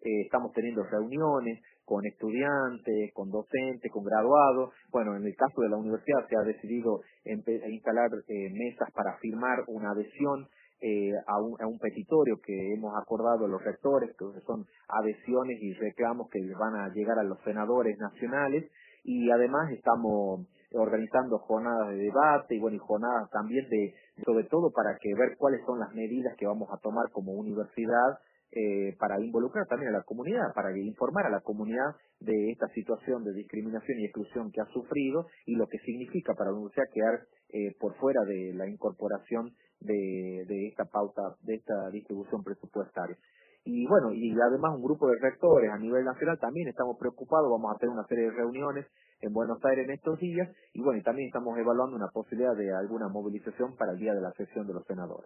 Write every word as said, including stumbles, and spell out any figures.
eh, estamos teniendo reuniones con estudiantes, con docentes, con graduados. Bueno, en el caso de la universidad se ha decidido instalar eh, mesas para firmar una adhesión eh, a, un, a un petitorio que hemos acordado los rectores, que son adhesiones y reclamos que van a llegar a los senadores nacionales, y además estamos organizando jornadas de debate y bueno y jornadas también de sobre todo para que ver cuáles son las medidas que vamos a tomar como universidad eh, para involucrar también a la comunidad, para informar a la comunidad de esta situación de discriminación y exclusión que ha sufrido y lo que significa para la universidad quedar eh, por fuera de la incorporación de, de esta pauta, de esta distribución presupuestaria. Y bueno, y además un grupo de rectores a nivel nacional también estamos preocupados, vamos a tener una serie de reuniones en Buenos Aires en estos días, y bueno, y también estamos evaluando una posibilidad de alguna movilización para el día de la sesión de los senadores.